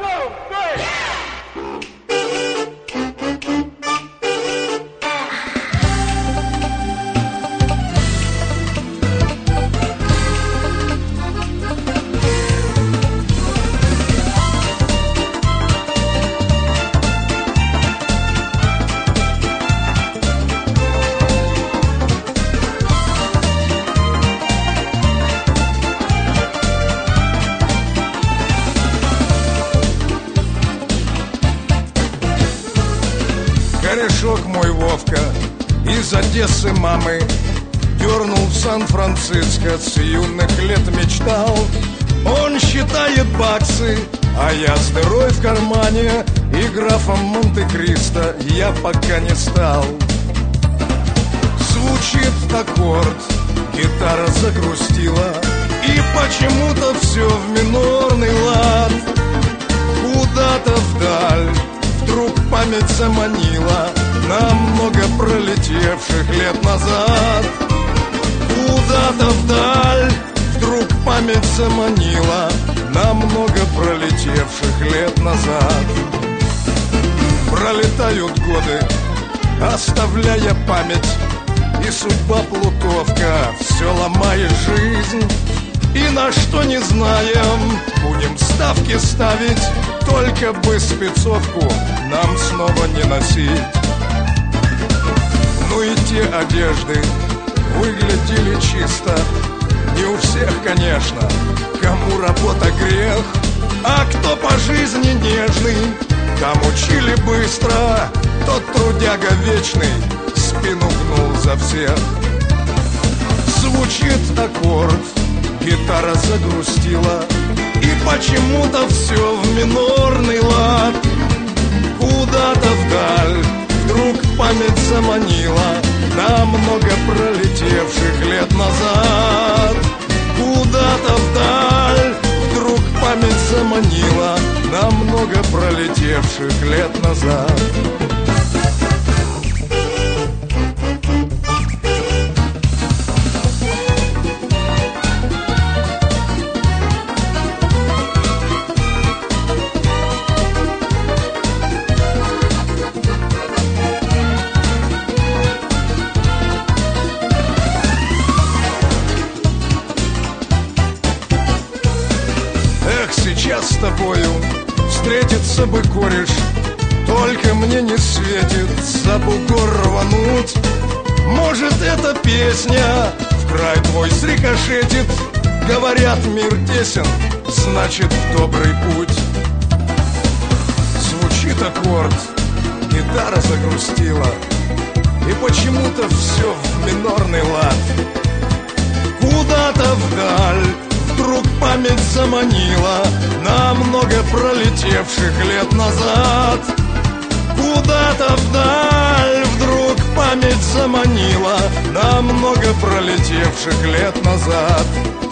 Корешок мой Вовка из Одессы мамы дернул в Сан-Франциско, с юных лет мечтал. Он считает баксы, а я с дырой в кармане, и графом Монте-Кристо я пока не стал. Звучит аккорд, гитара загрустила, и почему-то все в минорный лад. Куда-то вдаль вдруг память заманила намного пролетевших лет назад. Куда-то вдаль вдруг память заманила намного пролетевших лет назад. Пролетают годы, оставляя память, и судьба плутовка все ломает жизнь. И на что не знаем, будем ставки ставить, только бы спецовку нам снова не носить. Ну и те одежды выглядели чисто, не у всех, конечно, кому работа грех. А кто по жизни нежный, там учили быстро, тот трудяга вечный спину гнул за всех. Звучит аккорд, гитара загрустила, и почему-то все в минорный лад. Куда-то вдаль вдруг память заманила намного пролетевших лет назад. Куда-то вдаль вдруг память заманила намного пролетевших лет назад. Сейчас с тобою встретиться бы кореш, только мне не светит за бугор рвануть. Может, эта песня в край твой срикошетит, говорят, мир тесен, значит, в добрый путь. Звучит аккорд, гитара загрустила, и почему-то все в минорный лад. Куда-то вдаль вдруг память заманила намного пролетевших лет назад. Куда-то вдаль вдруг память заманила намного пролетевших лет назад.